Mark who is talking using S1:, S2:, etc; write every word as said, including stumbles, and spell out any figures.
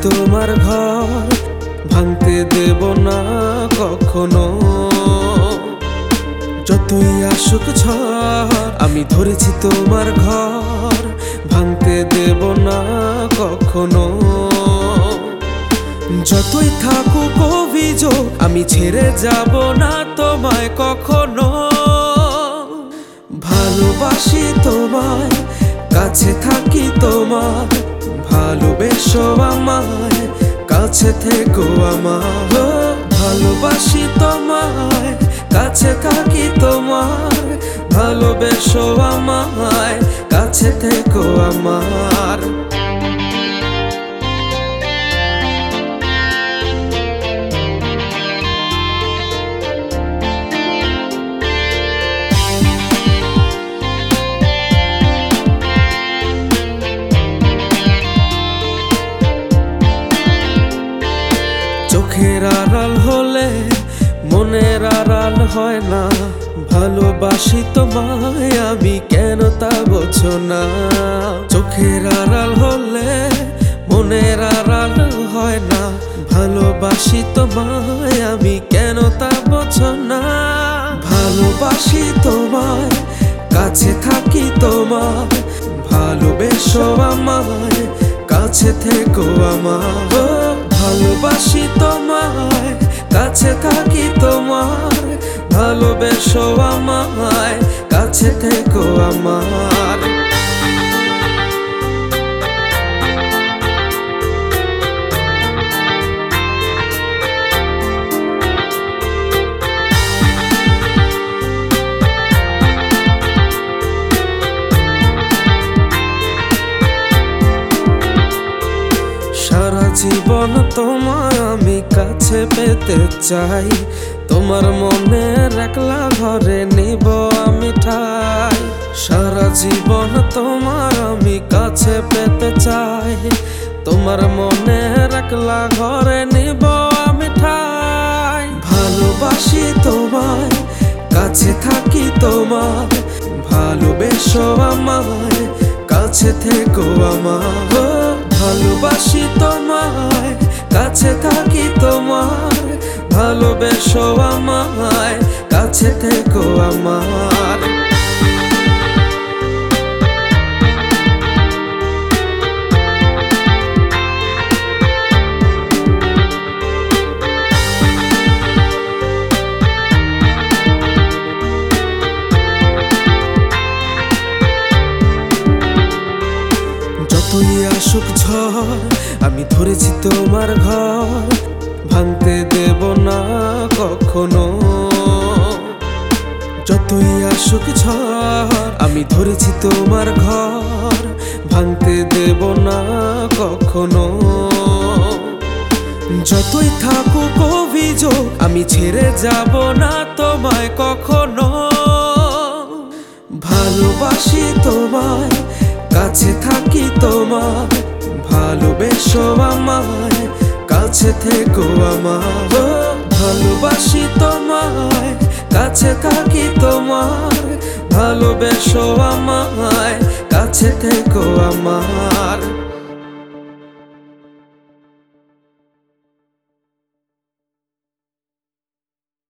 S1: তোমার ঘর, ভাঙতে দেব না কখনো। যতই আসুক ঝড়, আমি ধরেছি তোমার ঘর, ভাঙতে দেব না কখনো। যতই থাকুক অভিযোগ, আমি ছেড়ে যাব না তোমায় কখনো। ভালোবাসি তোমায়, কাছে থাকি তোমার, ভালোবেসো আমায়, কাছে থেকো আমার। ভালোবাসি তোমায়, কাছে থাকি তোমার, ভালোবেসো আমায়, কাছে থেকো আমার। চোখের আড়াল হলে মনের আড়াল হয় না, ভালোবাসি তোমায় আমি কেন তা বোঝো না। চোখের আড়াল হলে মনের আড়াল হয় না, ভালোবাসি তোমায় আমি কেন তা বোঝো না। ভালোবাসি তোমায়, কাছে থাকি তোমার, ভালোবেসো আমায়, কাছে থেকো আমার। ভালোবাসি তোমায়, কাছে থাকি তোমার, ভালোবেসো আমায়, কাছে থেকো আমার। সারা জীবন তোমায় আমি কাছে পেতে চাই, তোমার মনের একলা ঘরে নিব আমি ঠাই। সারা জীবন তোমার আমি কাছে পেতে চাই, তোমার মনের একলা ঘরে নিব আমি ঠাই। ভালোবাসি তোমায়, কাছে থাকি তোমার, ভালোবেসো আমায়, কাছে থেকো আমার। ভালোবাসি তোমায়, কাছে থাকি তোমার, ভালোবেসো আমায়, কাছে থেকো আমার। যতই আসুক ঝড়, আমি ধরেছি তোমার ঘর, ভাঙতে দেব না কখনো। যতই আসুক ঝড়, আমি ধরেছি তোমার ঘর, ভাঙতে দেব না কখনো। যতই থাকুক অভিযোগ, আমি ছেড়ে যাব না তোমায় কখনো। ভালোবাসি তোমায়, কাছে থাকি তোমার, ভালোবেসো আমায়, কাছে থেকো আমার। ভালোবাসি তোমায়, কাছে থাকি তোমার, ভালোবেসো আমায়, কাছে থেকো আমার।